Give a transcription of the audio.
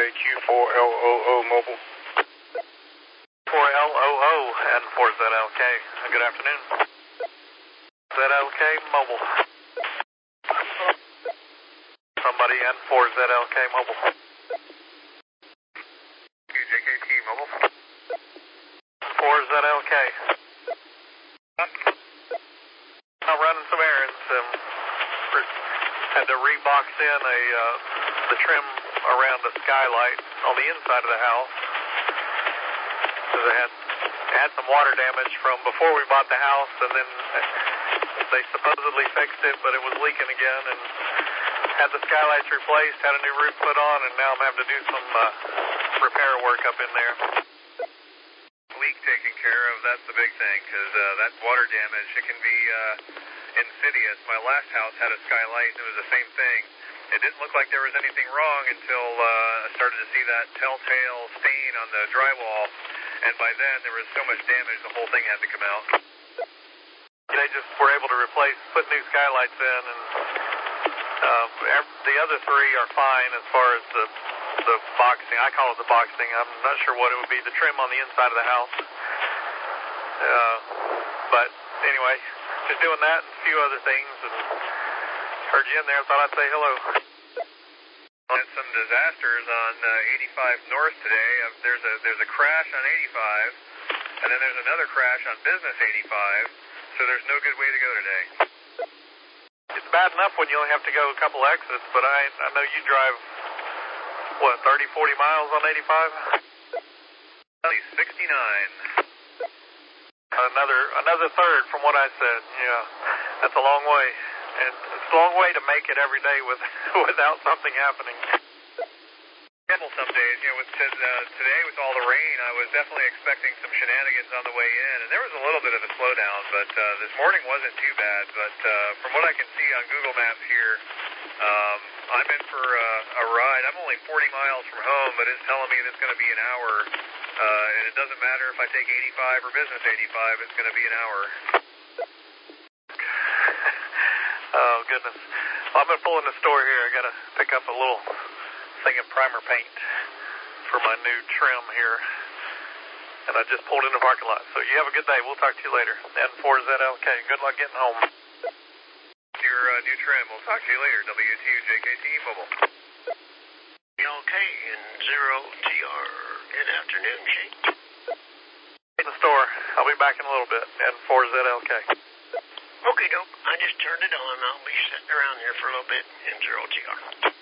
4LOO mobile. 4LOO and 4ZLK. Good afternoon. ZLK mobile. Somebody and 4ZLK mobile. JKT mobile. 4ZLK. I'm running some errands. Had to rebox in the trim around the skylight on the inside of the house. Because I had some water damage from before we bought the house, and then they supposedly fixed it, but it was leaking again, and had the skylights replaced, had a new roof put on, and now I'm having to do some repair work up in there. Leak taken care of, that's the big thing, because that water damage, it can be insidious. My last house had a skylight, and it was the same thing. It didn't look like there was anything wrong until I started to see that telltale stain on the drywall, and by then there was so much damage the whole thing had to come out. They just were able to put new skylights in, and the other three are fine as far as the boxing. I call it the boxing. I'm not sure what it would be, the trim on the inside of the house. But anyway, just doing that and a few other things, and heard you in there, thought I'd say hello. Had some disasters on 85 North today. There's a crash on 85, and then there's another crash on Business 85, so there's no good way to go today. It's bad enough when you only have to go a couple exits, but I know you drive, 30, 40 miles on 85? At least 69. Another third from what I said. Yeah, that's a long way. And it's a long way to make it every day without something happening. Some days, today with all the rain, I was definitely expecting some shenanigans on the way in, and there was a little bit of a slowdown, but this morning wasn't too bad. But from what I can see on Google Maps here, I'm in for a ride. I'm only 40 miles from home, but it's telling me it's going to be an hour, and it doesn't matter if I take 85 or Business 85, it's going to be an hour. Oh, goodness. Well, I'm going to pull in the store here. I got to pick up a little thing of primer paint for my new trim here. And I just pulled in the parking lot. So you have a good day. We'll talk to you later. N4ZLK. Good luck getting home. Your new trim. We'll talk to you later. W2JKT Mobile. LK and 0TR. Good afternoon, Shane. In the store. I'll be back in a little bit. N4ZLK. Okay, doke. I just turned it on. I'll be sitting around here for a little bit in 0TR.